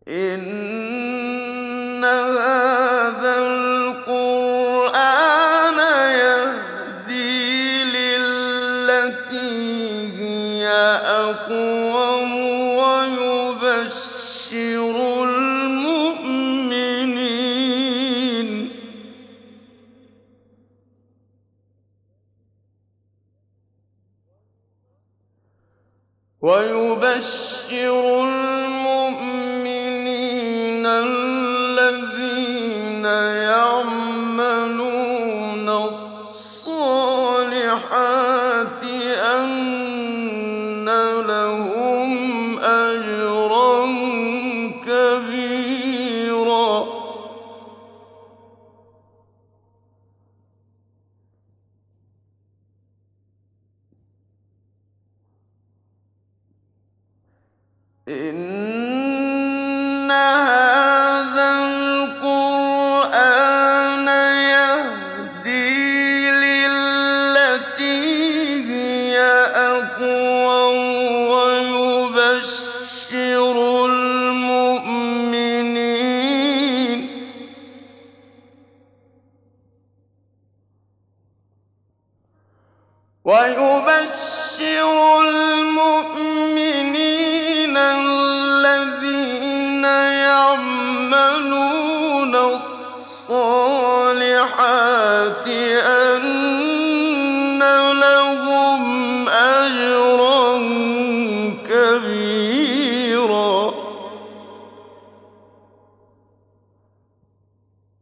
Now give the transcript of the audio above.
إِنَّ هَٰذَا الْقُرْآنَ يَهْدِي لِلَّتِي هِيَ أَقْوَمُ وَيُبَشِّرُ الْمُؤْمِنِينَ الَّذِينَ يَعْمَلُونَ الصَّالِحَاتِ أَنَّ لَهُمْ أَجْرًا كَبِيرًا. إِنَّ هَٰذَا الْقُرْآنَ يَهْدِي لِلَّتِي هِيَ أَقْوَمُ وَيُبَشِّرُ الْمُؤْمِنِينَ الَّذِينَ يَعْمَلُونَ الصَّالِحَاتِ